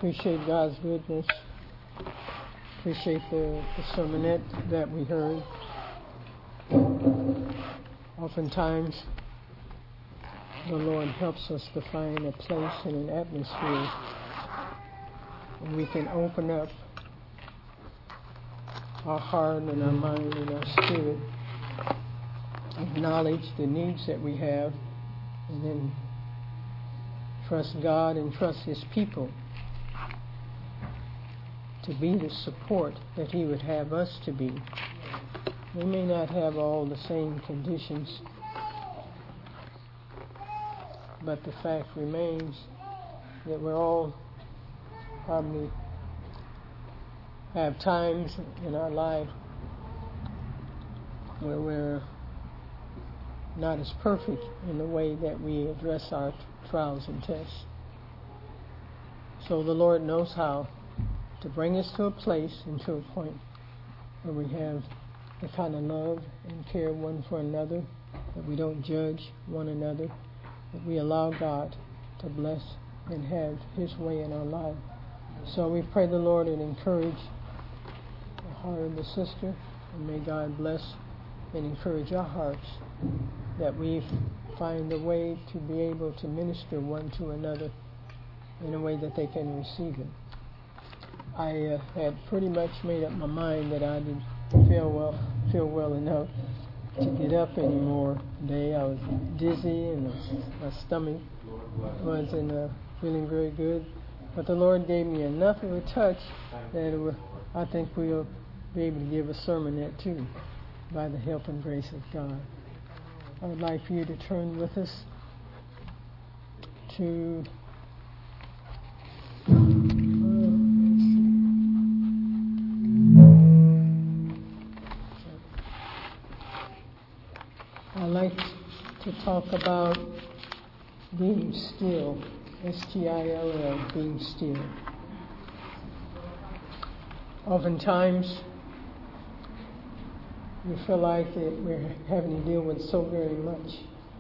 Appreciate God's goodness. Appreciate the sermonette that we heard. Oftentimes, the Lord helps us to find a place and an atmosphere where we can open up our heart and our mind and our spirit, acknowledge the needs that we have, and then trust God and trust His people to be the support that He would have us to be. We may not have all the same conditions, but the fact remains that we're all probably have times in our life where we're not as perfect in the way that we address our trials and tests. So the Lord knows how to bring us to a place and to a point where we have the kind of love and care one for another, that we don't judge one another, that we allow God to bless and have His way in our life. So we pray the Lord and encourage the heart of the sister, and may God bless and encourage our hearts, that we find a way to be able to minister one to another in a way that they can receive it. I had pretty much made up my mind that I didn't feel well enough to get up anymore today. I was dizzy and my stomach wasn't feeling very good. But the Lord gave me enough of a touch that I think we'll be able to give a sermonette too, by the help and grace of God. I would like for you to turn with us to I'd like to talk about being still, S-T-I-L-L, being still. Oftentimes, we feel like that we're having to deal with so very much.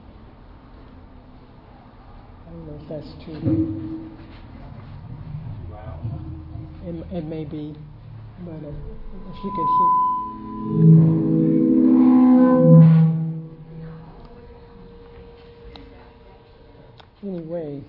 I don't know if that's true. It may be, but if you could hear. Anyway,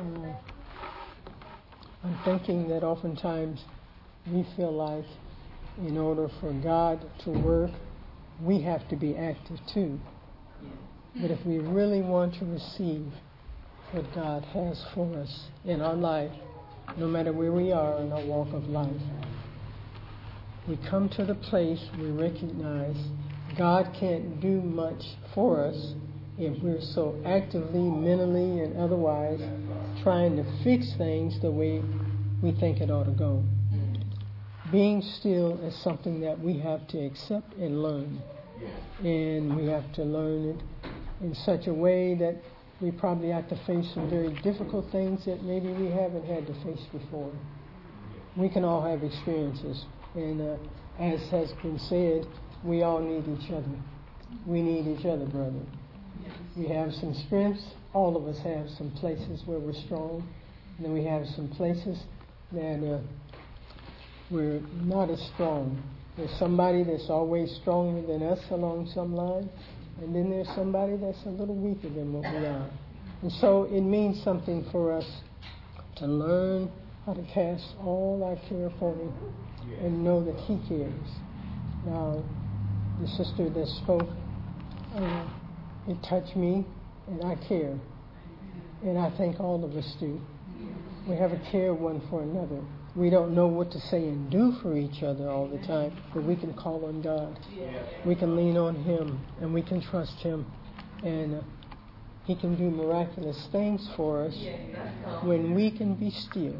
I'm thinking that oftentimes we feel like in order for God to work, we have to be active too. But if we really want to receive what God has for us in our life, no matter where we are in our walk of life, we come to the place we recognize God can't do much for us if we're so actively, mentally, and otherwise trying to fix things the way we think it ought to go. Being still is something that we have to accept and learn. And we have to learn it in such a way that we probably have to face some very difficult things that maybe we haven't had to face before. We can all have experiences. And as has been said, we all need each other. We need each other, brother. We have some strengths. All of us have some places where we're strong. And then we have some places that we're not as strong. There's somebody that's always stronger than us along some line. And then there's somebody that's a little weaker than what we are. And so it means something for us to learn how to cast all our care upon Him and know that He cares. Now, the sister that spoke, it touched me, and I care. And I think all of us do. We have a care one for another. We don't know what to say and do for each other all the time, but we can call on God. We can lean on Him, and we can trust Him. And He can do miraculous things for us when we can be still.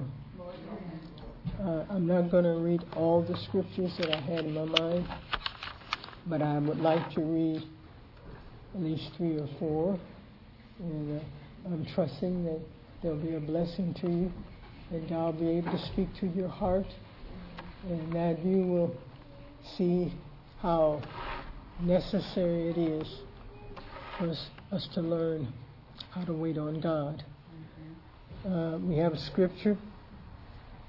I'm not going to read all the scriptures that I had in my mind, but I would like to read at least 3 or 4. And I'm trusting that there'll be a blessing to you, that God will be able to speak to your heart, and that you will see how necessary it is for us to learn how to wait on God. We have a scripture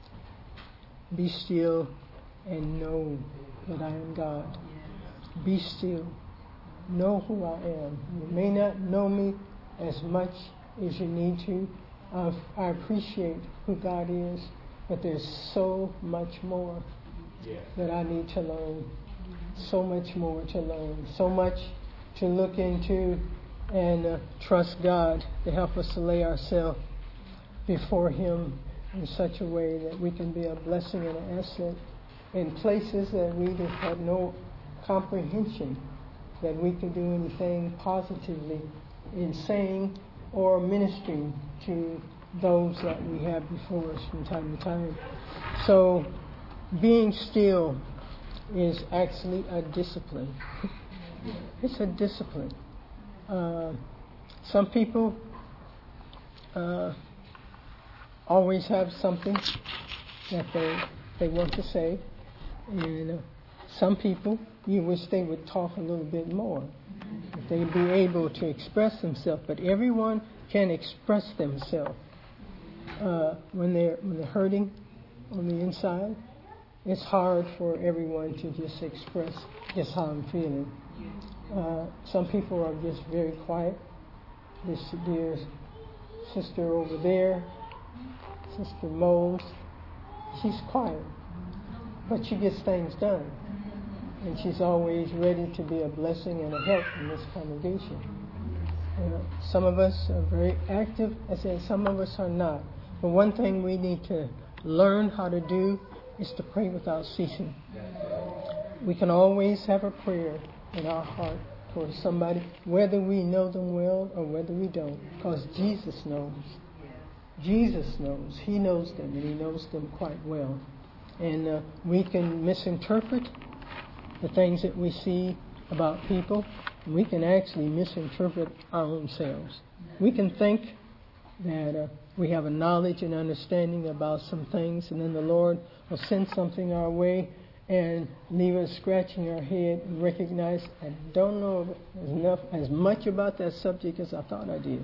Be still and know that I am God. Be still. Know who I am. You may not know me as much as you need to. I appreciate who God is, but there's so much more that I need to learn. So much more to learn. So much to look into and trust God to help us to lay ourselves before Him in such a way that we can be a blessing and an asset in places that we had no comprehension that we can do anything positively in saying or ministering to those that we have before us from time to time. So being still is actually a discipline. It's a discipline. Some people always have something that they want to say, and some people you wish they would talk a little bit more, that they'd be able to express themselves. But everyone can express themselves when they're hurting on the inside. It's hard for everyone to just express just how I'm feeling. Some people are just very quiet. This dear sister over there, Sister Moles, she's quiet, but she gets things done. And she's always ready to be a blessing and a help in this congregation. Some of us are very active. I said some of us are not. But one thing we need to learn how to do is to pray without ceasing. We can always have a prayer in our heart for somebody, whether we know them well or whether we don't, because Jesus knows. Jesus knows. He knows them, and He knows them quite well. And we can misinterpret the things that we see about people. We can actually misinterpret our own selves. We can think that we have a knowledge and understanding about some things, and then the Lord will send something our way and leave us scratching our head and recognize I don't know as much about that subject as I thought I did.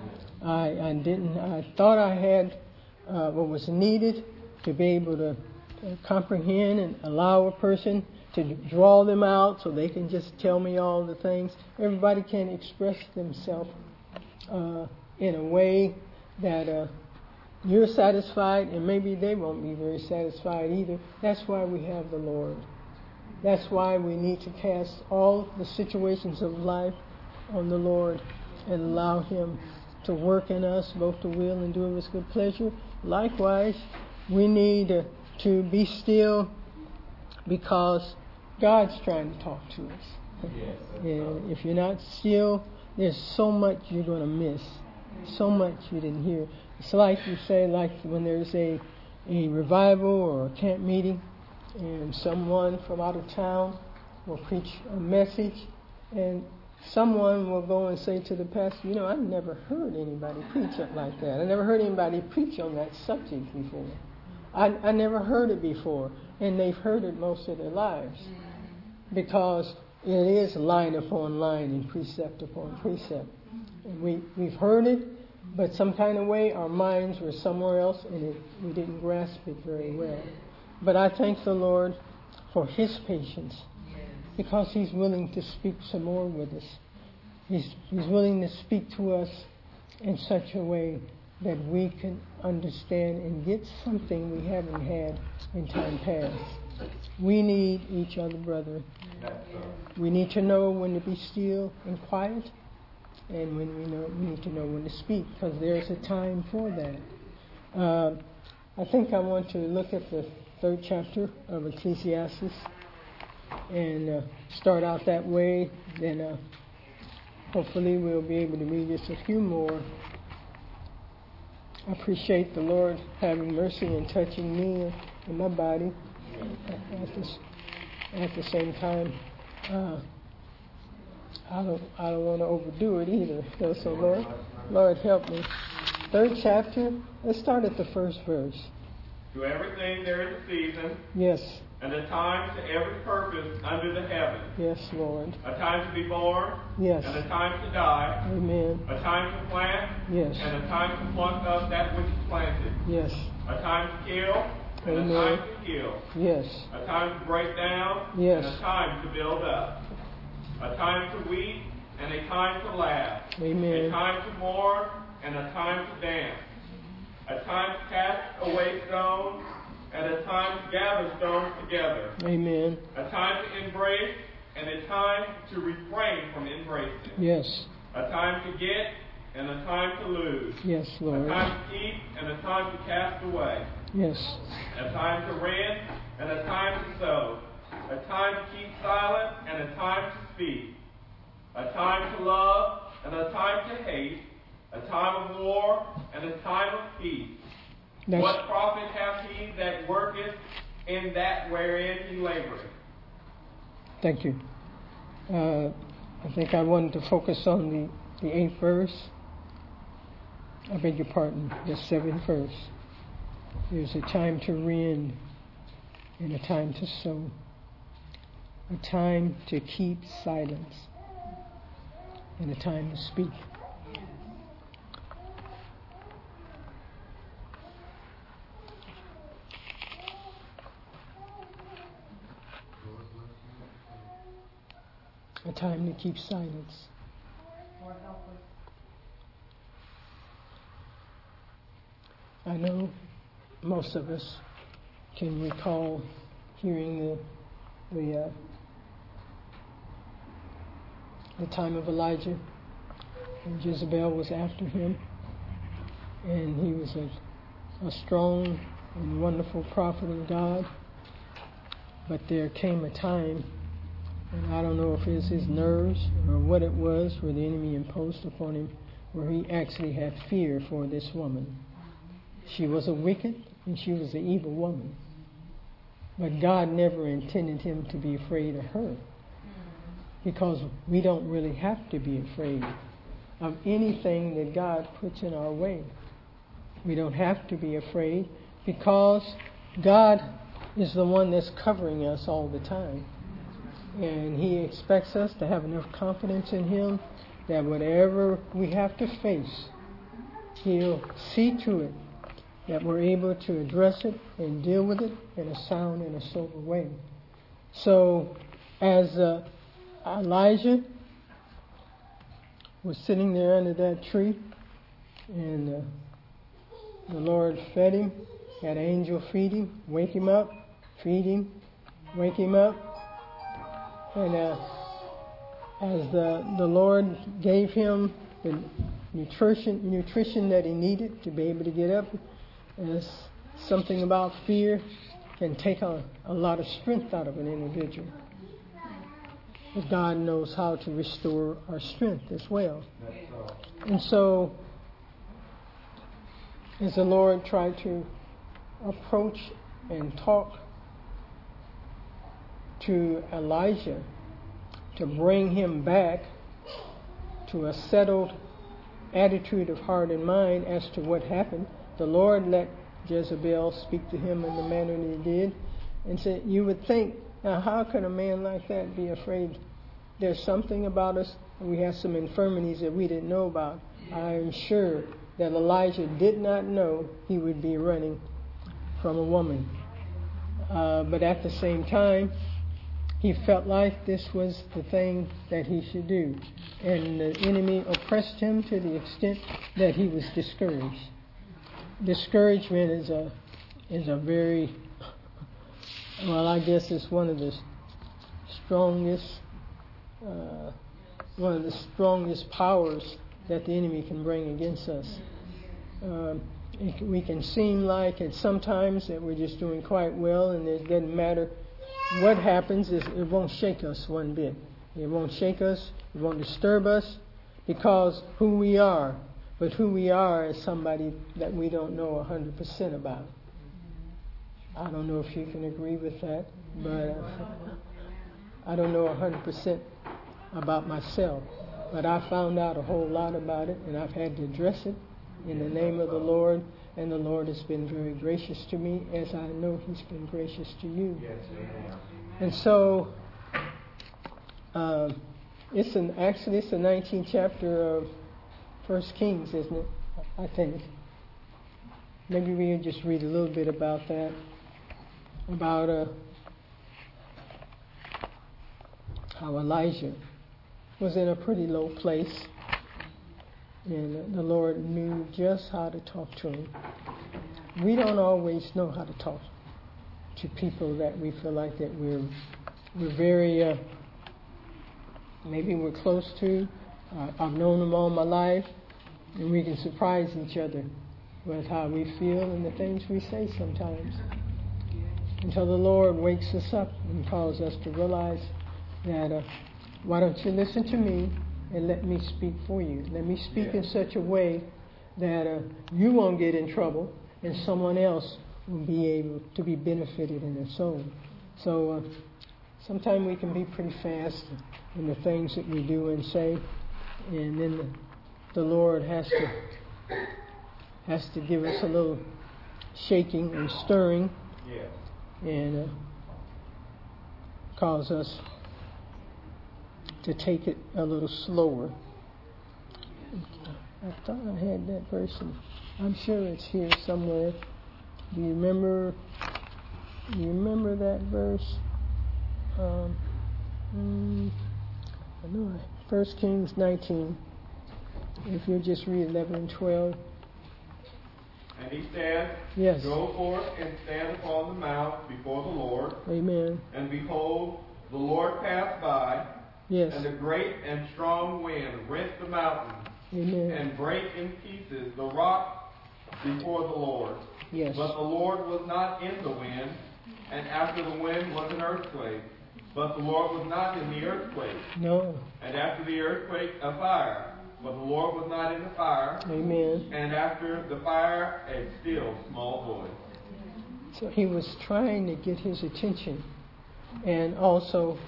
I didn't. I thought I had what was needed to be able to comprehend and allow a person to draw them out so they can just tell me all the things. Everybody can express themselves in a way that you're satisfied, and maybe they won't be very satisfied either. That's why we have the Lord. That's why we need to cast all the situations of life on the Lord and allow Him to work in us, both to will and do of His good pleasure. Likewise, we need to be still because God's trying to talk to us. And if you're not still, there's so much you're going to miss. So much you didn't hear. It's like you say, like when there's a revival or a camp meeting, and someone from out of town will preach a message, and someone will go and say to the pastor, I never heard anybody preach it like that. I never heard anybody preach on that subject before. I never heard it before. And they've heard it most of their lives. Because it is line upon line and precept upon precept. And we've heard it, but some kind of way our minds were somewhere else and we didn't grasp it very well. But I thank the Lord for His patience, because He's willing to speak some more with us. He's willing to speak to us in such a way that we can understand and get something we haven't had in time past. We need each other, brethren. We need to know when to be still and quiet, and when we need to know when to speak, because there's a time for that. I think I want to look at the 3rd chapter of Ecclesiastes and start out that way. Then hopefully we'll be able to read just a few more. I appreciate the Lord having mercy and touching me and my body. At the same time, I don't want to overdo it either. So Lord help me. 3rd chapter. Let's start at the 1st verse. To everything there is a season. Yes. And a time to every purpose under the heaven. Yes, Lord. A time to be born. Yes. And a time to die. Amen. A time to plant. Yes. And a time to pluck up that which is planted. Yes. A time to kill. and Amen. a time to heal. Yes. A time to break down, Yes. and a time to build up. A time to weep, and a time to laugh. Amen. A time to mourn, and a time to dance. A time to cast away stones, and a time to gather stones together. Amen. A time to embrace, and a time to refrain from embracing. Yes. A time to get, and a time to lose. Yes, Lord. A time to keep, and a time to cast away. Yes. A time to rent, and a time to sow. A time to keep silent, and a time to speak. A time to love, and a time to hate. A time of war, and a time of peace. What profit hath he that worketh in that wherein he laboreth? Thank you. I think I wanted to focus on the 8th verse. I beg your pardon, the 7th verse. There's a time to rend and a time to sow. A time to keep silence and a time to speak. A time to keep silence. I know most of us can recall hearing the time of Elijah, and Jezebel was after him, and he was a strong and wonderful prophet of God. But there came a time, and I don't know if it was his nerves or what it was, where the enemy imposed upon him, where he actually had fear for this woman. She was a wicked and she was an evil woman. But God never intended him to be afraid of her, because we don't really have to be afraid of anything that God puts in our way. We don't have to be afraid, because God is the one that's covering us all the time. And he expects us to have enough confidence in him that whatever we have to face, he'll see to it that we're able to address it and deal with it in a sound and a sober way. So as Elijah was sitting there under that tree, and the Lord fed him, had an angel feed him, wake him up, feed him, wake him up. And as the Lord gave him the nutrition that he needed to be able to get up, as something about fear can take a lot of strength out of an individual. But God knows how to restore our strength as well. And so, as the Lord tried to approach and talk to Elijah to bring him back to a settled attitude of heart and mind as to what happened, the Lord let Jezebel speak to him in the manner that he did, and said, you would think, now how can a man like that be afraid? There's something about us, and we have some infirmities that we didn't know about. I am sure that Elijah did not know he would be running from a woman. But at the same time, he felt like this was the thing that he should do. And the enemy oppressed him to the extent that he was discouraged. Discouragement is a very, well, I guess it's one of the strongest powers that the enemy can bring against us. We can seem like at sometimes that we're just doing quite well, and it doesn't matter what happens, it won't shake us one bit. It won't shake us, it won't disturb us, because who we are. But who we are is somebody that we don't know 100% about. I don't know if you can agree with that, but I don't know 100% about myself. But I found out a whole lot about it, and I've had to address it in the name of the Lord. And the Lord has been very gracious to me, as I know He's been gracious to you. Yes, and so, it's the 19th chapter of 1 Kings, isn't it? I think. Maybe we'll just read a little bit about that. about how Elijah was in a pretty low place, and the Lord knew just how to talk to him. We don't always know how to talk to people that we feel like that we're very, maybe we're close to. I've known them all my life, and we can surprise each other with how we feel and the things we say sometimes. Until the Lord wakes us up and calls us to realize that, why don't you listen to me and let me speak for you. Let me speak in such a way that you won't get in trouble and someone else will be able to be benefited in their soul. So sometimes we can be pretty fast in the things that we do and say, and then the Lord has to give us a little shaking and stirring, and cause us to take it a little slower. I thought I had that verse. I'm sure it's here somewhere. Do you remember that verse? I know 1 Kings 19. If you just read 11 and 12. And he said, Yes. Go forth and stand upon the mount before the Lord. Amen. And behold, the Lord passed by. Yes. And a great and strong wind rent the mountain. Amen. And brake in pieces the rock before the Lord. Yes. But the Lord was not in the wind, and after the wind was an earthquake. But the Lord was not in the earthquake. No. And after the earthquake, a fire. But the Lord was not in the fire. Amen. And after the fire, a still small voice. So he was trying to get his attention. And also,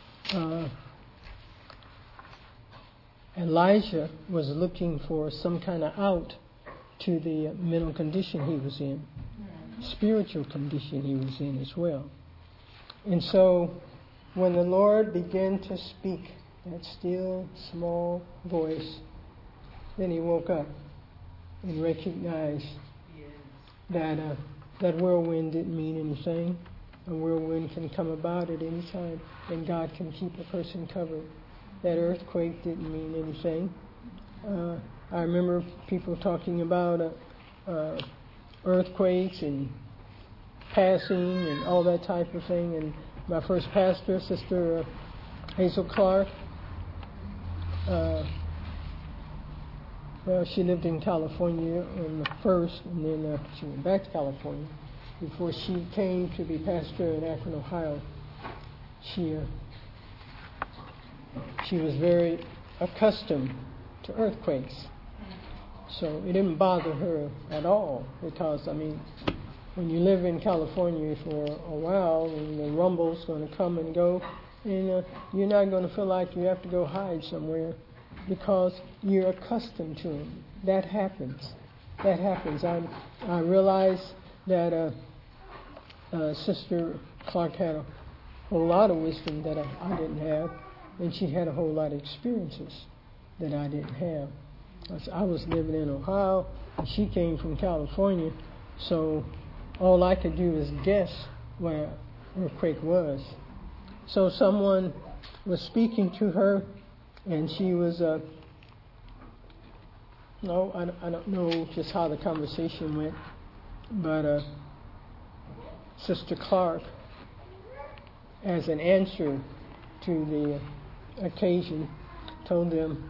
Elijah was looking for some kind of out to the mental condition he was in, spiritual condition he was in as well. And so, when the Lord began to speak, that still small voice, then he woke up and recognized that that whirlwind didn't mean anything. A whirlwind can come about at any time, and God can keep a person covered. That earthquake didn't mean anything. I remember people talking about earthquakes and passing and all that type of thing. And my first pastor, Sister Hazel Clark, well, she lived in California on the first, and then she went back to California. Before she came to be pastor in Akron, Ohio, she was very accustomed to earthquakes. So it didn't bother her at all, because, I mean, when you live in California for a while, and the rumble's going to come and go, and you're not going to feel like you have to go hide somewhere, because you're accustomed to it. That happens. That happens. I realize that Sister Clark had a whole lot of wisdom that I didn't have, and she had a whole lot of experiences that I didn't have. I was living in Ohio, and she came from California, so all I could do is guess where earthquake was. So someone was speaking to her, and she was, I don't know just how the conversation went, but Sister Clark, as an answer to the occasion, told them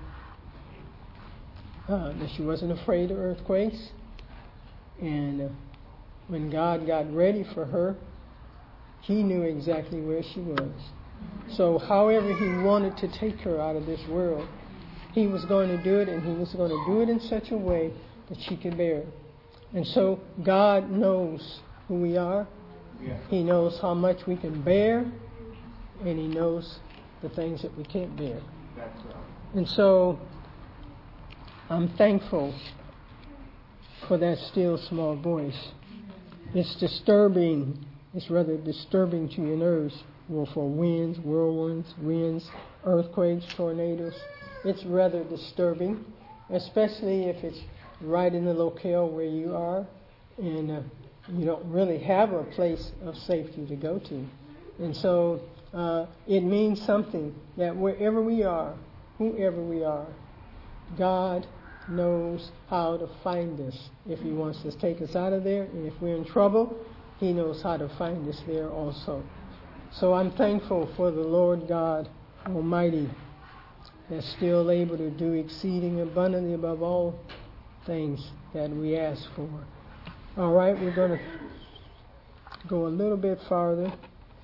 that she wasn't afraid of earthquakes, and when God got ready for her, He knew exactly where she was. So however He wanted to take her out of this world, He was going to do it, and He was going to do it in such a way that she could bear it. And so God knows who we are. Yeah. He knows how much we can bear, and He knows the things that we can't bear. That's right. And so I'm thankful for that still small voice. It's disturbing. It's rather disturbing to your nerves for winds, whirlwinds, earthquakes, tornadoes. It's rather disturbing, especially if it's right in the locale where you are. And you don't really have a place of safety to go to. And so it means something that wherever we are, whoever we are, God knows how to find us if He wants to take us out of there. And if we're in trouble, He knows how to find us there also. So I'm thankful for the Lord God Almighty that's still able to do exceeding abundantly above all things that we ask for. All right, we're going to go a little bit farther.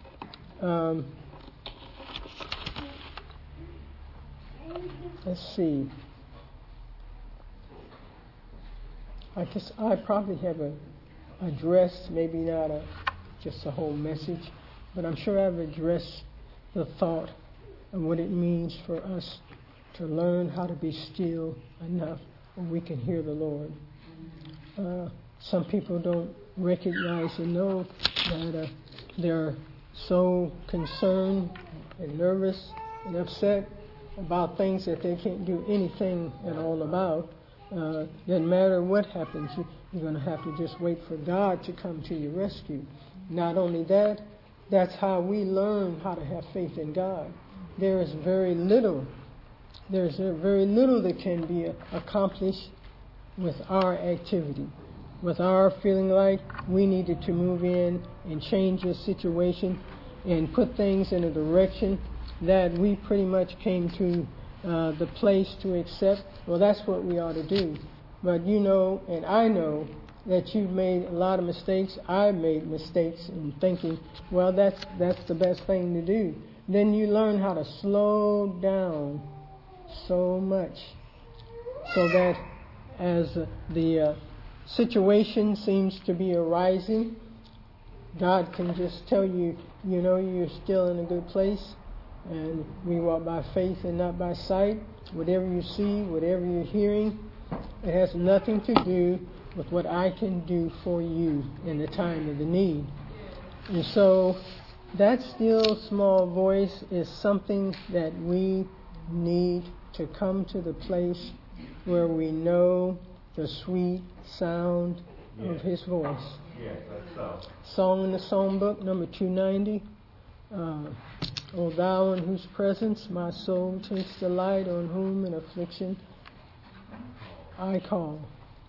Let's see. I guess I probably have addressed, maybe not just a whole message, but I'm sure I've addressed the thought of what it means for us to learn how to be still enough where we can hear the Lord. Some people don't recognize and know that they're so concerned and nervous and upset about things that they can't do anything at all about. Doesn't matter what happens, you're going to have to just wait for God to come to your rescue. Not only that, that's how we learn how to have faith in God. There's very little that can be accomplished with our activity, with our feeling like we needed to move in and change the situation and put things in a direction that we pretty much came to the place to accept. Well, that's what we ought to do. But you know, and I know that you've made a lot of mistakes. I've made mistakes in thinking, well, that's the best thing to do. Then you learn how to slow down so much so that as the situation seems to be arising, God can just tell you, you know, you're still in a good place, and we walk by faith and not by sight. Whatever you see, whatever you're hearing, it has nothing to do with what I can do for you in the time of the need. And so that still small voice is something that we need to come to the place where we know the sweet sound of His voice. Yes, that's so. Song in the Songbook, number 290. O thou in whose presence my soul takes delight, on whom in affliction I call.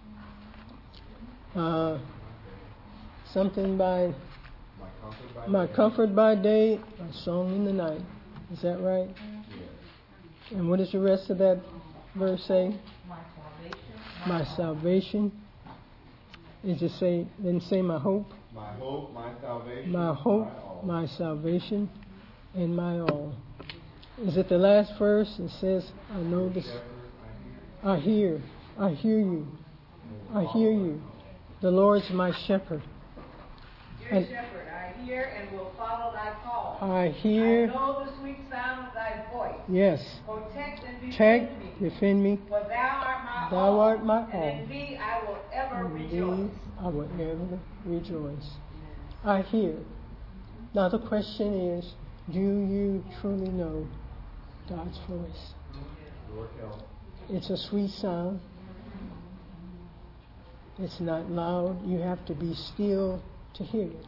Something by My Comfort by Day, a Song in the Night. Is that right? Yes. And what does the rest of that verse say? My salvation. Is it say? Didn't say my hope. My hope, my salvation. My hope, my salvation, and my all. Is it the last verse? It says, I know this. I hear you. I hear you. The Lord's my shepherd. Dear shepherd, I hear and will follow thy call. I hear. I know the sweet sound of thy voice. Yes. Protect and defend me. For thou art my all. Thou art my all. And in thee I will ever rejoice. I will ever rejoice. I hear. Now the question is, do you truly know God's voice? It's a sweet sound. It's not loud. You have to be still to hear it.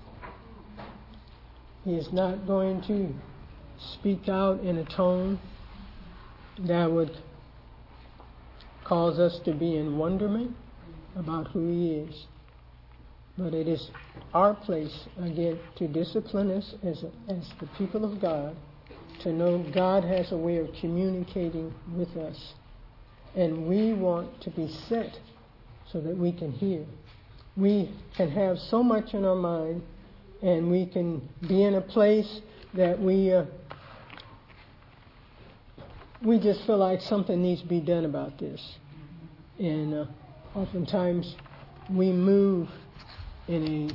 He is not going to speak out in a tone that would cause us to be in wonderment about who He is. But it is our place, again, to discipline us as the people of God, to know God has a way of communicating with us. And we want to be set so that we can hear. We can have so much in our mind, and we can be in a place that we just feel like something needs to be done about this. And oftentimes we move in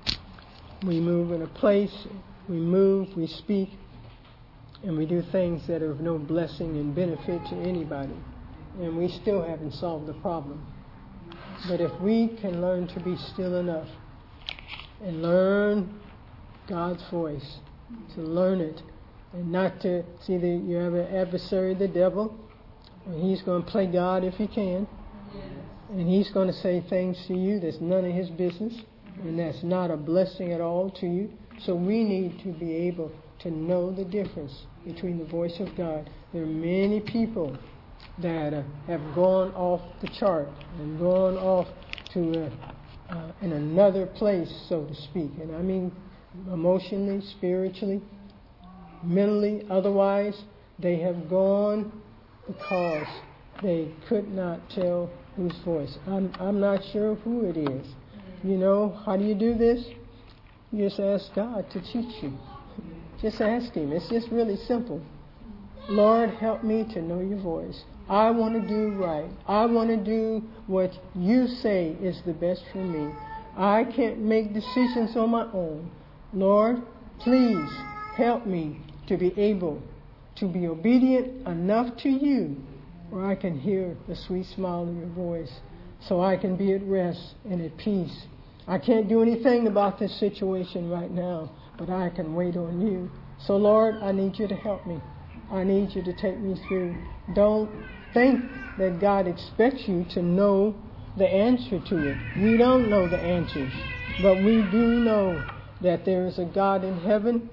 a place, we speak, and we do things that are of no blessing and benefit to anybody. And we still haven't solved the problem. But if we can learn to be still enough and learn God's voice, to learn it, and not to see that you have an adversary, the devil, and he's going to play God if he can, and he's going to say things to you that's none of his business, and that's not a blessing at all to you. So we need to be able to know the difference between the voice of God. There are many people that have gone off the chart and gone off to in another place, so to speak. And I mean emotionally, spiritually, mentally, otherwise. They have gone because they could not tell whose voice. I'm not sure who it is. You know, how do you do this? You just ask God to teach you. Just ask Him. It's just really simple. Lord, help me to know your voice. I want to do right. I want to do what you say is the best for me. I can't make decisions on my own. Lord, please help me to be able to be obedient enough to you where I can hear the sweet smile of your voice so I can be at rest and at peace. I can't do anything about this situation right now, but I can wait on you. So, Lord, I need you to help me. I need you to take me through. Don't think that God expects you to know the answer to it. We don't know the answers, but we do know that there is a God in heaven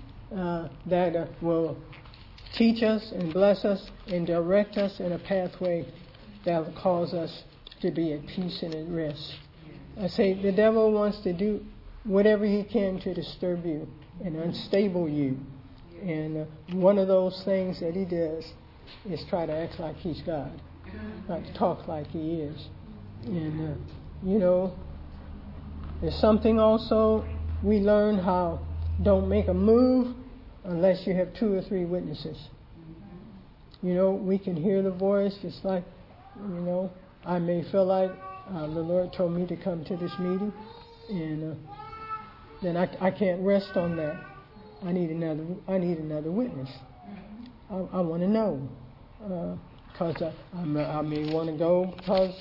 that will teach us and bless us and direct us in a pathway that will cause us to be at peace and at rest. I say the devil wants to do whatever he can to disturb you and unstable you. And one of those things that he does is try to act like he's God, not to talk like he is. And, you know, there's something also we learn how don't make a move unless you have 2 or 3 witnesses. You know, we can hear the voice just like, you know, I may feel like the Lord told me to come to this meeting, and then I can't rest on that. I need another witness. I want to know, because I may want to go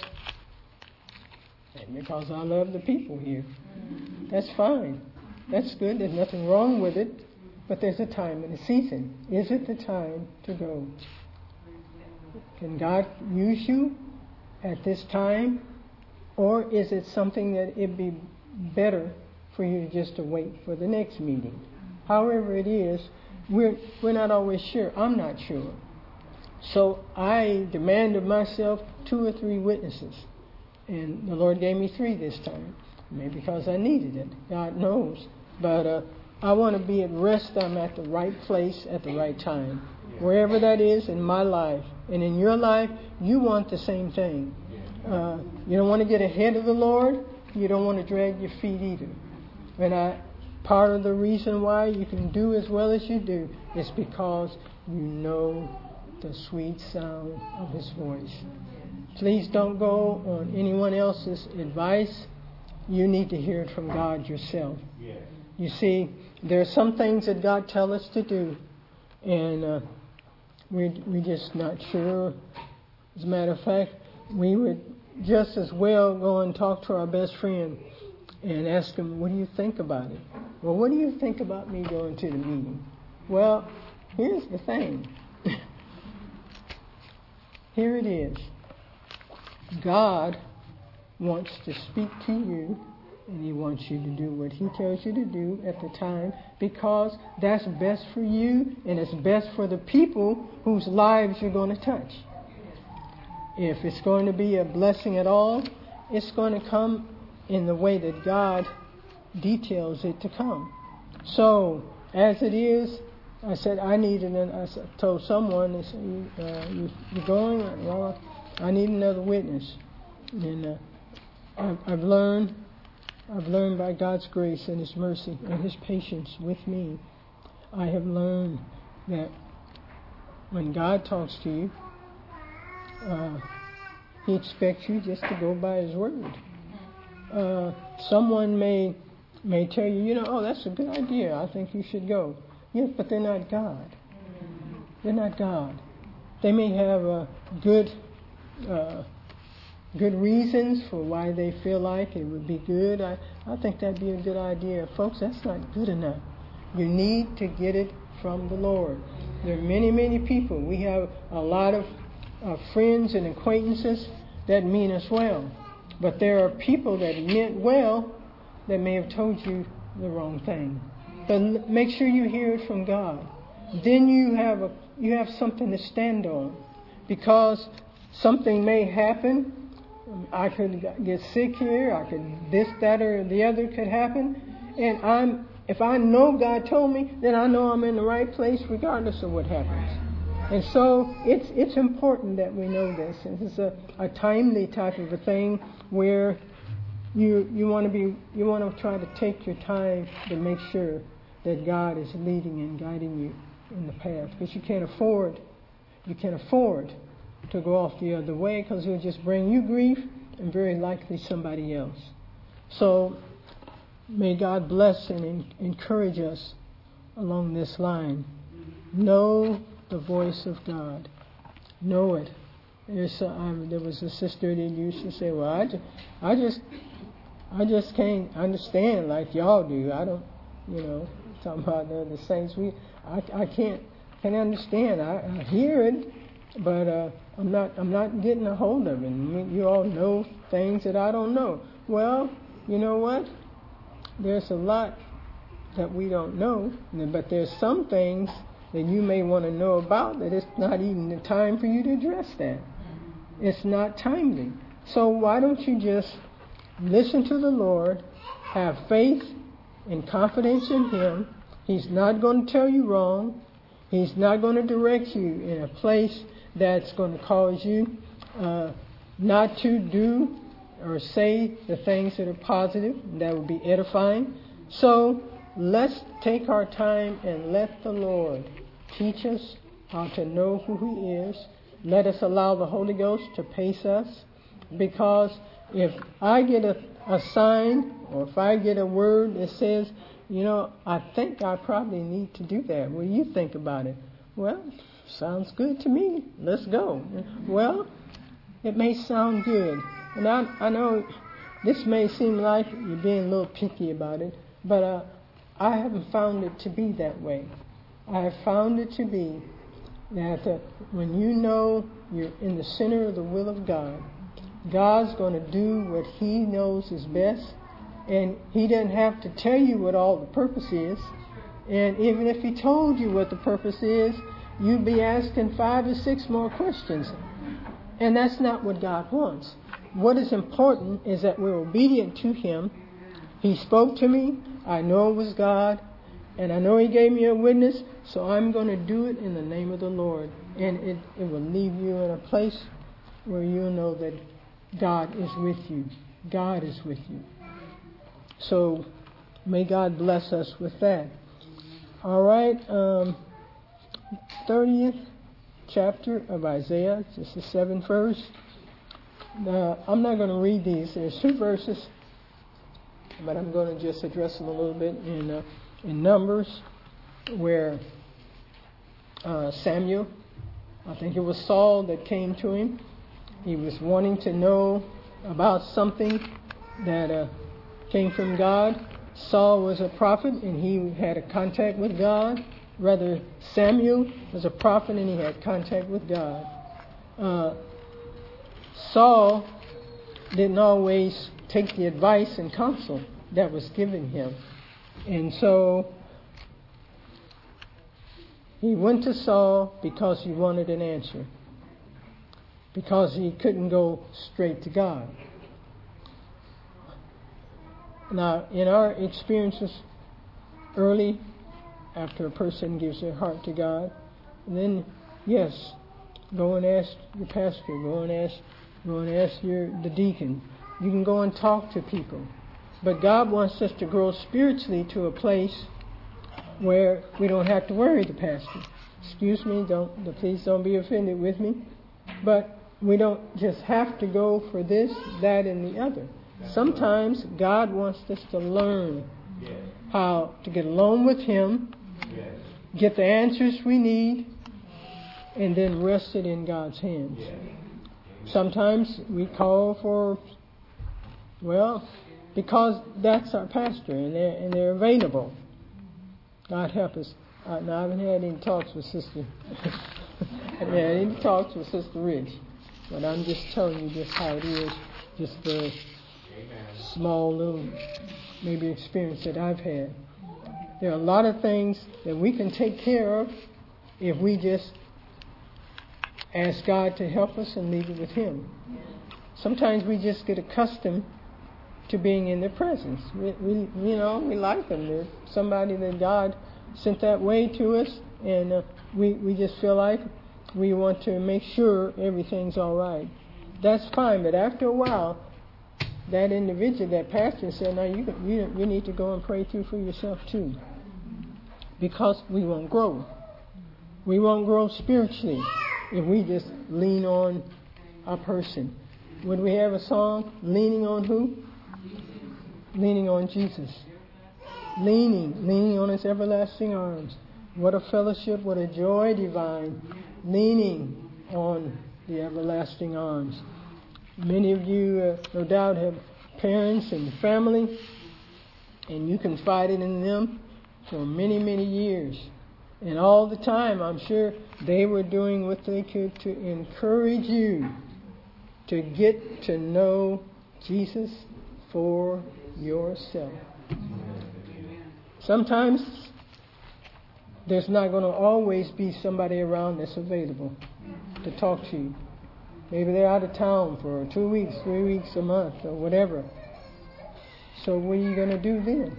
because I love the people here. That's fine. That's good. There's nothing wrong with it. But there's a time and a season. Is it the time to go? Can God use you at this time? Or is it something that it'd be better for you just to wait for the next meeting? However it is, we're not always sure. I'm not sure. So I demand of myself 2 or 3 witnesses. And the Lord gave me 3 this time. Maybe because I needed it. God knows. But I want to be at rest. I'm at the right place at the right time. Wherever that is in my life. And in your life, you want the same thing. You don't want to get ahead of the Lord. You don't want to drag your feet either. And part of the reason why you can do as well as you do is because you know the sweet sound of His voice. Please don't go on anyone else's advice. You need to hear it from God yourself. You see, there are some things that God tells us to do, and we're just not sure. As a matter of fact, we would just as well go and talk to our best friend and ask him, what do you think about it? Well, what do you think about me going to the meeting? Well, here's the thing. Here it is. God wants to speak to you, and He wants you to do what He tells you to do at the time, because that's best for you and it's best for the people whose lives you're going to touch. If it's going to be a blessing at all, it's going to come in the way that God details it to come. So, as it is, I said I told someone, they said, you going? Well, I need another witness. And I've learned by God's grace and His mercy and His patience with me, I have learned that when God talks to you, He expects you just to go by His word. Someone may tell you, oh, that's a good idea. I think you should go. Yes, but they're not God. They're not God. They may have good reasons for why they feel like it would be good. I think that'd be a good idea. Folks, that's not good enough. You need to get it from the Lord. There are many, many people. We have a lot of friends and acquaintances that mean us well. But there are people that meant well, that may have told you the wrong thing. But make sure you hear it from God. Then you have something to stand on, because something may happen. I could get sick here. I could this, that, or the other could happen, and if I know God told me, then I know I'm in the right place regardless of what happens. And so it's important that we know this. It's a timely type of a thing where you want to try to take your time to make sure that God is leading and guiding you in the path, because you can't afford to go off the other way, because it'll just bring you grief and very likely somebody else. So may God bless and encourage us along this line. Know the voice of God. Know it. There was a sister that used to say, "Well, I just can't understand like y'all do. I don't, talking about the saints. I can't understand. I hear it, but I'm not getting a hold of it. You all know things that I don't know. Well, you know what? There's a lot that we don't know, but there's some things that you may want to know about that it's not even the time for you to address that. It's not timely. So why don't you just listen to the Lord, have faith and confidence in Him. He's not going to tell you wrong. He's not going to direct you in a place that's going to cause you not to do or say the things that are positive, that will be edifying. So let's take our time and let the Lord teach us how to know who He is. Let us allow the Holy Ghost to pace us, because if I get a sign or if I get a word that says, I think I probably need to do that. What do you think about it? Well, sounds good to me. Let's go. Well, it may sound good. And I know this may seem like you're being a little picky about it, but I haven't found it to be that way. I have found it to be that when you know you're in the center of the will of God, God's going to do what He knows is best, and He doesn't have to tell you what all the purpose is. And even if He told you what the purpose is, you'd be asking 5 or 6 more questions. And that's not what God wants. What is important is that we're obedient to Him. He spoke to me. I know it was God. And I know He gave me a witness. So I'm going to do it in the name of the Lord. And it will leave you in a place where you know that God is with you. God is with you. So may God bless us with that. All right. 30th chapter of Isaiah, just the 7th verse. I'm not going to read these. There's 2 verses, but I'm going to just address them a little bit in Numbers, where Samuel, I think it was Saul that came to him. He was wanting to know about something that came from God. Saul was a prophet, and he had a contact with God. Rather, Samuel was a prophet, and he had contact with God. Saul didn't always take the advice and counsel that was given him. And so he went to Saul because he wanted an answer, because he couldn't go straight to God. Now, in our experiences early, after a person gives their heart to God, and then, yes, go and ask your pastor, go and ask the deacon. You can go and talk to people. But God wants us to grow spiritually to a place where we don't have to worry the pastor. Excuse me, please don't be offended with me. But we don't just have to go for this, that, and the other. Sometimes God wants us to learn how to get along with Him, get the answers we need, and then rest it in God's hands. Sometimes we call for, because that's our pastor and they're available. God help us. Now, I haven't had any talks with Sister. I haven't had any talks with Sister Rich, but I'm just telling you just how it is. Just the small little maybe experience that I've had. There are a lot of things that we can take care of if we just ask God to help us and leave it with Him. Sometimes we just get accustomed to being in their presence. We like them. They're somebody that God sent that way to us, and we just feel like we want to make sure everything's all right. That's fine, but after a while, that individual, that pastor said, "Now you need to go and pray through for yourself too," because we won't grow. We won't grow spiritually if we just lean on a person. Would we have a song? Leaning on who? Leaning on Jesus. Leaning on His everlasting arms. What a fellowship, what a joy divine. Leaning on the everlasting arms. Many of you, no doubt, have parents and family, and you confided in them for many, many years. And all the time, I'm sure they were doing what they could to encourage you to get to know Jesus for yourself. Sometimes there's not going to always be somebody around that's available to talk to you. Maybe they're out of town for 2 weeks, 3 weeks, a month, or whatever. So what are you going to do then?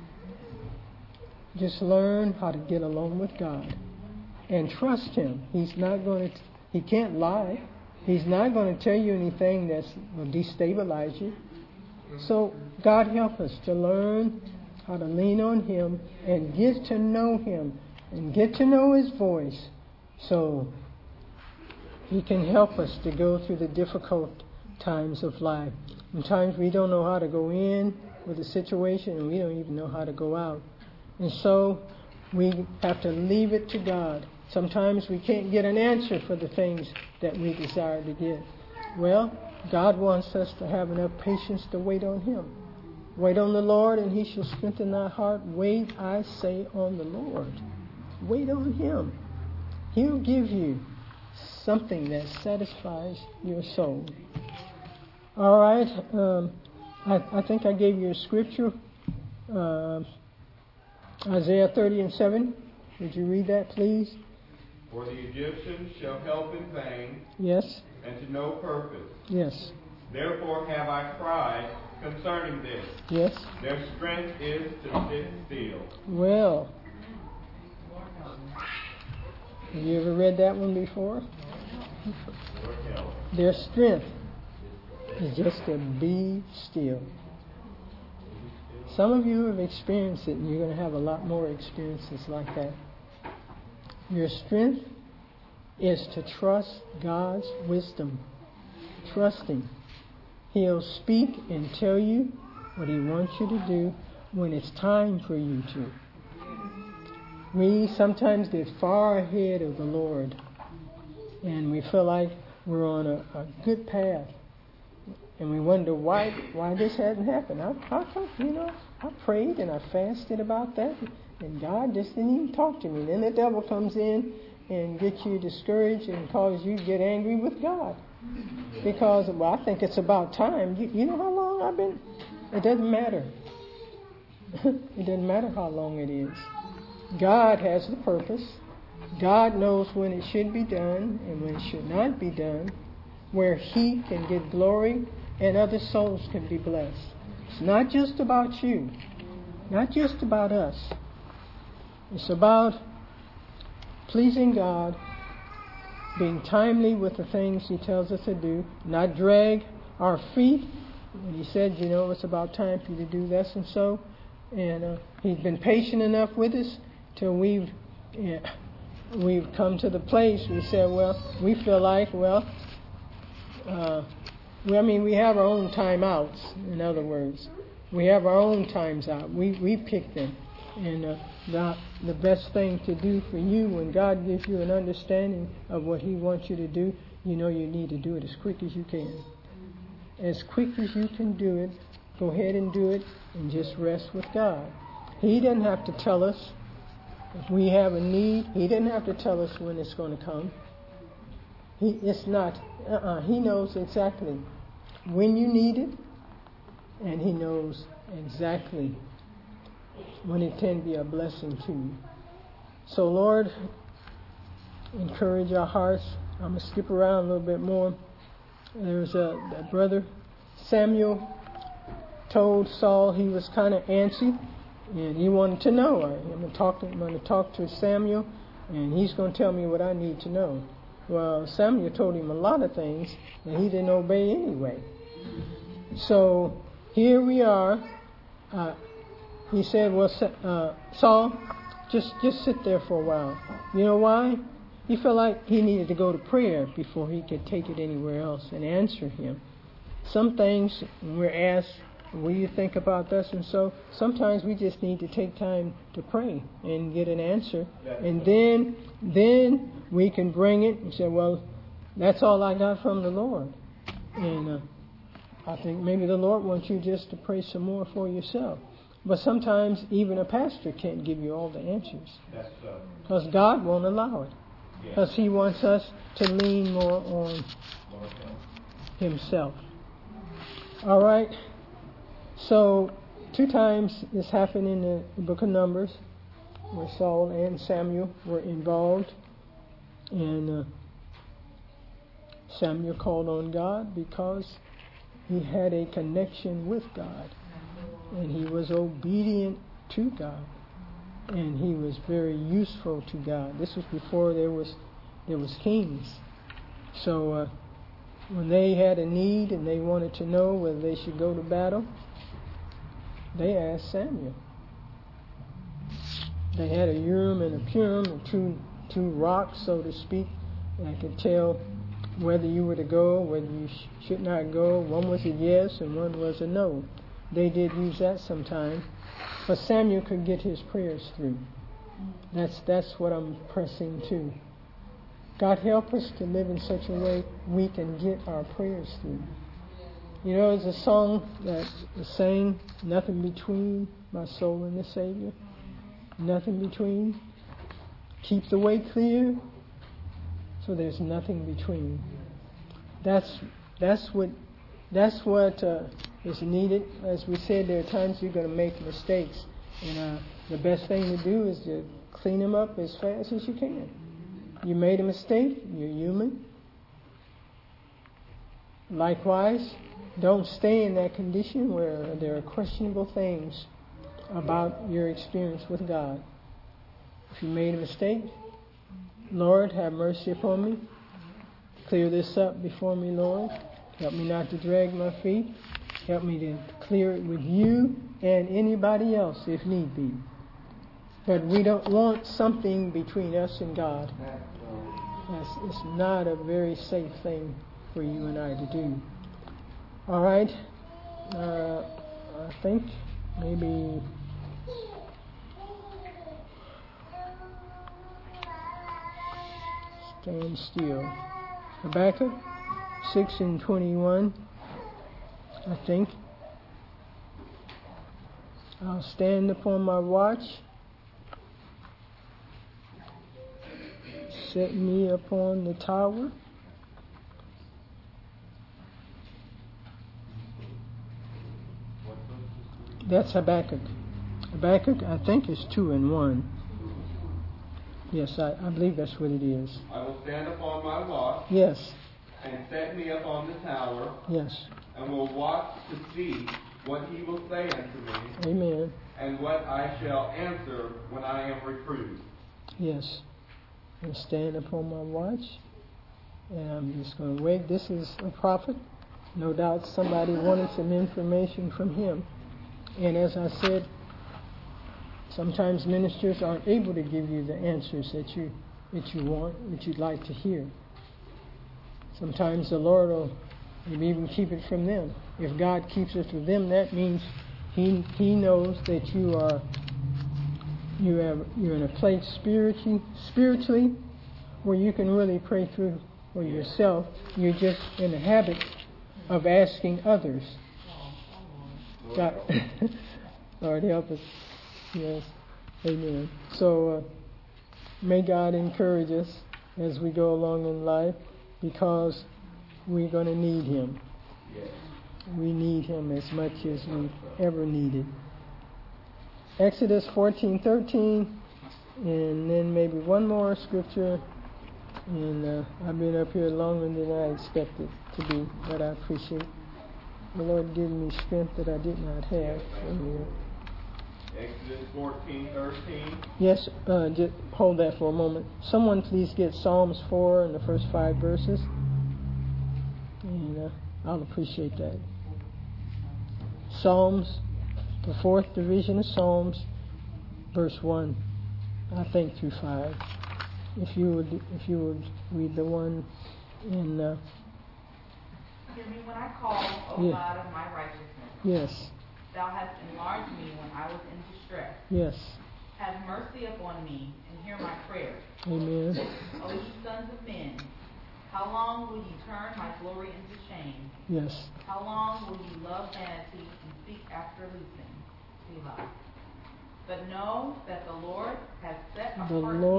Just learn how to get along with God and trust Him. He can't lie. He's not going to tell you anything that will destabilize you. So God help us to learn how to lean on Him and get to know Him and get to know His voice, so He can help us to go through the difficult times of life. Sometimes we don't know how to go in with a situation, and we don't even know how to go out. And so we have to leave it to God. Sometimes we can't get an answer for the things that we desire to get. Well, God wants us to have enough patience to wait on Him. Wait on the Lord, and He shall strengthen thy heart. Wait, I say, on the Lord. Wait on Him. He'll give you something that satisfies your soul. All right. I think I gave you a scripture. Isaiah 30:7. Would you read that, please? For the Egyptians shall help in vain. Yes. And to no purpose. Yes. Therefore have I cried concerning this. Yes. Their strength is to sit still. Well, have you ever read that one before? Their strength is just to be still. Some of you have experienced it, and you're going to have a lot more experiences like that. Your strength is to trust God's wisdom. Trust Him. He'll speak and tell you what He wants you to do when it's time for you to. We sometimes get far ahead of the Lord, and we feel like we're on a good path. And we wonder why this hasn't happened. How come, I prayed and I fasted about that, and God just didn't even talk to me. Then the devil comes in and gets you discouraged and causes you to get angry with God. Because, I think it's about time. You know how long I've been? It doesn't matter. It doesn't matter how long it is. God has the purpose. God knows when it should be done and when it should not be done, where He can get glory and other souls can be blessed. It's not just about you, not just about us. It's about pleasing God, being timely with the things He tells us to do, not drag our feet. When He said, it's about time for you to do this and so. And He's been patient enough with us till we've come to the place we said, we feel like, we have our own timeouts, in other words. We have our own times out. We pick them. And the best thing to do for you when God gives you an understanding of what He wants you to do, you need to do it as quick as you can. As quick as you can do it, go ahead and do it and just rest with God. He doesn't have to tell us if we have a need. He doesn't have to tell us when it's going to come. He knows exactly when you need it and He knows exactly when it can be a blessing to you. So, Lord, encourage our hearts. I'm going to skip around a little bit more. There's a brother, Samuel, told Saul he was kind of antsy, and he wanted to know. I'm going to talk to Samuel, and he's going to tell me what I need to know. Well, Samuel told him a lot of things, and he didn't obey anyway. So here we are. He said, well, Saul, just sit there for a while. You know why? He felt like he needed to go to prayer before he could take it anywhere else and answer him. Some things we're asked, what do you think about this? And so sometimes we just need to take time to pray and get an answer. And then we can bring it and say, well, that's all I got from the Lord. And I think maybe the Lord wants you just to pray some more for yourself. But sometimes even a pastor can't give you all the answers. Because God won't allow it. Because He wants us to lean more on Himself. All right. So 2 times this happened in the book of Numbers, where Saul and Samuel were involved. And Samuel called on God because he had a connection with God. And he was obedient to God. And he was very useful to God. This was before there was kings. So when they had a need and they wanted to know whether they should go to battle, they asked Samuel. They had a Urim and a Purim, two rocks, so to speak, that could tell whether you were to go, whether you should not go. One was a yes and one was a no. They did use that sometime. But Samuel could get his prayers through. That's what I'm pressing to. God help us to live in such a way we can get our prayers through. You know, there's a song that is saying, nothing between my soul and the Savior. Nothing between. Keep the way clear, so there's nothing between. That's what is needed. As we said, there are times you're going to make mistakes, and the best thing to do is to clean them up as fast as you can. You made a mistake, you're human. Likewise, don't stay in that condition where there are questionable things about your experience with God. If you made a mistake, Lord, have mercy upon me. Clear this up before me, Lord. Help me not to drag my feet. Help me to clear it with you and anybody else if need be. But we don't want something between us and God. It's not a very safe thing for you and I to do. All right. I think maybe stand still. Habakkuk 6:21. I think. I'll stand upon my watch. Set me upon the tower. That's Habakkuk. Habakkuk, I think, is 2 and 1. Yes, I believe that's what it is. I will stand upon my watch. Yes. And set me upon the tower. Yes. And will watch to see what He will say unto me. Amen. And what I shall answer when I am reproved. Yes. And stand upon my watch. And I'm just going to wait. This is a prophet. No doubt somebody wanted some information from him. And as I said, sometimes ministers aren't able to give you the answers that you want, that you'd like to hear. Sometimes the Lord will maybe even keep it from them. If God keeps it from them, that means He knows that you're in a place spiritually where you can really pray through for yourself. You're just in the habit of asking others. God, Lord help us. Yes. Amen. So may God encourage us as we go along in life, because we're going to need Him. Yes. We need him as much as we've ever needed. Exodus 14:13, and then maybe one more scripture. And I've been up here longer than I expected to be, but I appreciate the Lord giving me strength that I did not have earlier. Exodus 14:13. Yes, just hold that for a moment. Someone please get Psalms 4 in the first 5 verses. And I'll appreciate that. Psalms, the 4th division of Psalms, verse 1, I think through 5. If you would read the one in. Hear me when I call, O God of my righteousness. Yes. Thou hast enlarged me when I was in distress. Yes. Have mercy upon me and hear my prayer. Amen. O ye sons of men, how long will ye turn my glory into shame? Yes. How long will ye love vanity and seek after lucing? Selah. But know that the Lord has set apart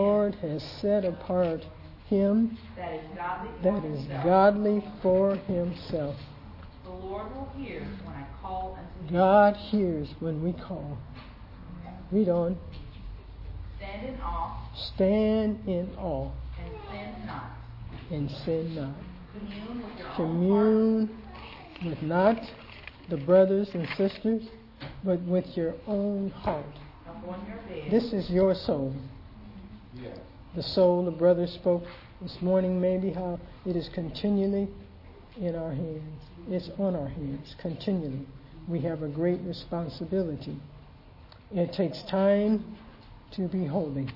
him that is godly for himself. The Lord will hear when I call unto him. God hears when we call. Read on. Stand in awe. Stand in awe. And sin not. And sin not. Commune with your Commune with not the brothers and sisters, but with your own heart. Upon your bed. This is your soul. Yes. The soul, the brother spoke this morning, maybe how it is continually in our hands. It's on our hands continually. We have a great responsibility. It takes time to be holy.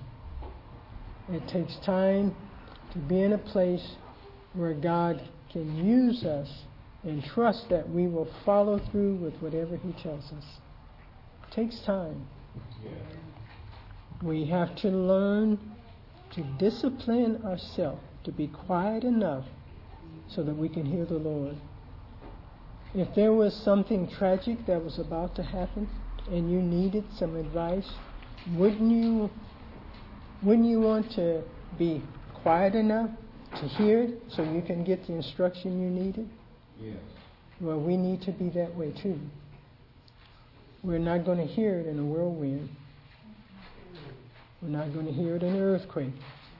It takes time to be in a place where God can use us and trust that we will follow through with whatever he tells us. It takes time. Yes. We have to learn to discipline ourselves to be quiet enough so that we can hear the Lord. If there was something tragic that was about to happen and you needed some advice, wouldn't you want to be quiet enough to hear it so you can get the instruction you needed? Yes. Well, we need to be that way too. We're not going to hear it in a whirlwind. We're not going to hear it in an earthquake.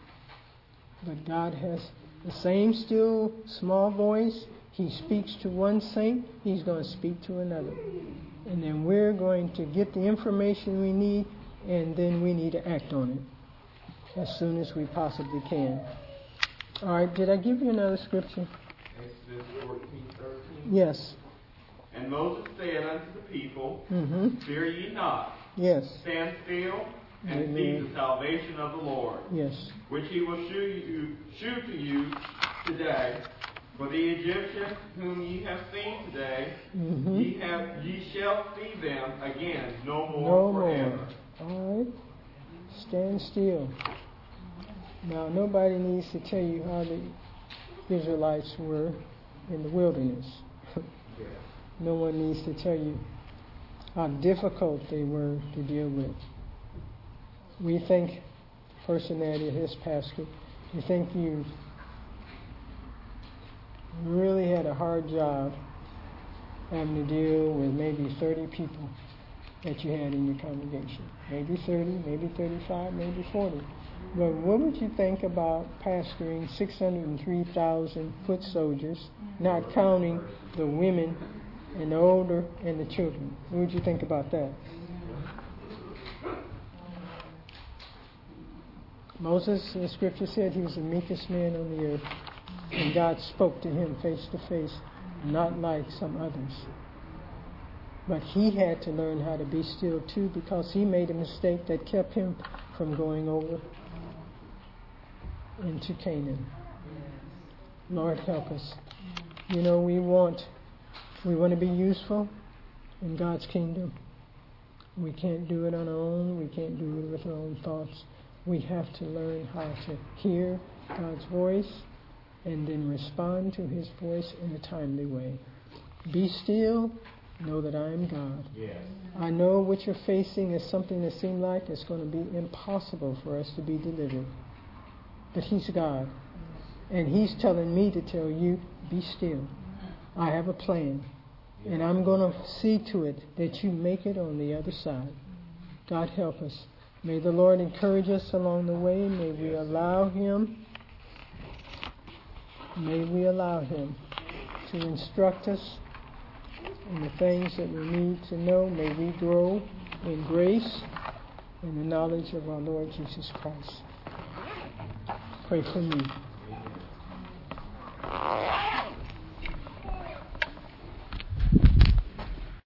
But God has the same still small voice. He speaks to one saint, he's going to speak to another. And then we're going to get the information we need, and then we need to act on it as soon as we possibly can. All right, did I give you another scripture? Exodus 14:13. Yes. And Moses said unto the people, Mm-hmm. Fear ye not. Yes. Stand still and Amen. see the salvation of the Lord, Yes. which he will shew to you today. For the Egyptians whom ye have seen today, Mm-hmm. ye shall see them again no No more forever. more. All right. Stand still. Now, nobody needs to tell you how the Israelites were in the wilderness. No one needs to tell you how difficult they were to deal with. We think, personality of his pastor, we think you really had a hard job having to deal with maybe 30 people that you had in your congregation. Maybe 30, maybe 35, maybe 40. But what would you think about pastoring 603,000 foot soldiers, not counting the women and the older and the children? What would you think about that? Moses, the scripture said, he was the meekest man on the earth. And God spoke to him face to face, not like some others. But he had to learn how to be still too, because he made a mistake that kept him from going over into Canaan. Lord, help us. You know, we want to be useful in God's kingdom. We can't do it on our own. We can't do it with our own thoughts. We have to learn how to hear God's voice and then respond to his voice in a timely way. Be still. Know that I am God. Yes. I know what you're facing is something that seems like it's going to be impossible for us to be delivered. But he's God. And he's telling me to tell you, be still. I have a plan. And I'm going to see to it that you make it on the other side. God help us. May the Lord encourage us along the way. May we allow Him to instruct us in the things that we need to know. May we grow in grace and the knowledge of our Lord Jesus Christ. Pray for me.